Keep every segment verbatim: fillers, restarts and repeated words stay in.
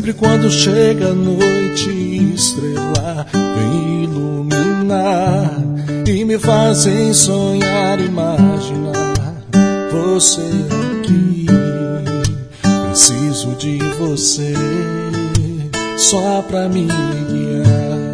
Sempre quando chega a noite, estrela vem iluminar e me fazem sonhar, imaginar você aqui. Preciso de você só pra me guiar.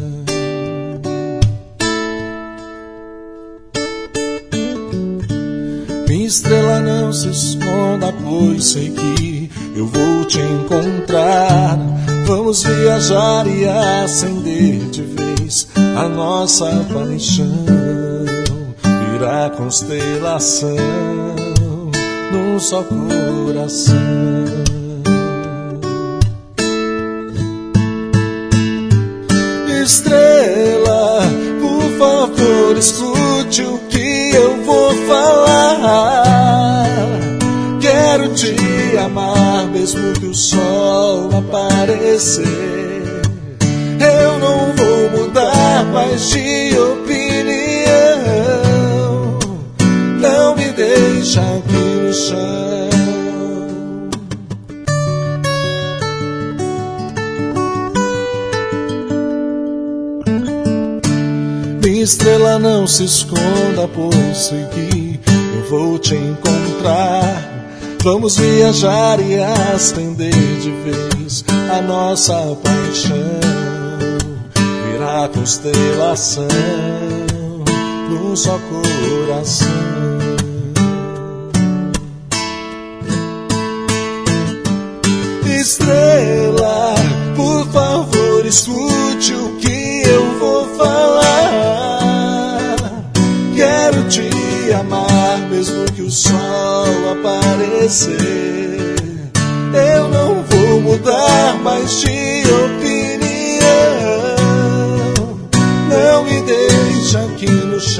Minha estrela, não se esconda, pois sei que eu vou te encontrar. Vamos viajar e acender de vez a nossa paixão. Virar constelação num só coração. Estrela, por favor, escute o que eu vou falar. Quero te amar mesmo que o sol aparecer. Eu não vou mudar mais de opinião. Não me deixa aqui no chão. Minha estrela, não se esconda, pois sei que eu vou te encontrar. Vamos viajar e acender de vez a nossa paixão. Virar constelação num só coração. Estrela, por favor, escute o que eu vou falar. Quero te amar mesmo que o sol aparecer. Eu não vou mudar mais de opinião. Não me deixa aqui no chão.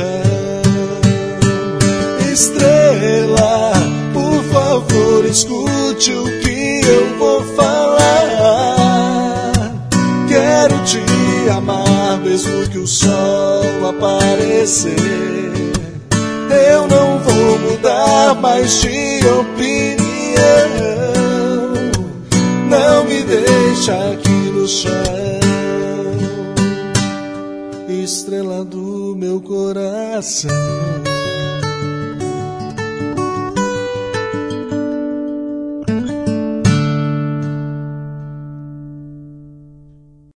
Estrela, por favor, escute o que eu vou falar. Quero te amar mesmo que o sol aparecer. Eu não vou mudar mais de opinião. Não me deixa aqui no chão. Estrela do meu coração.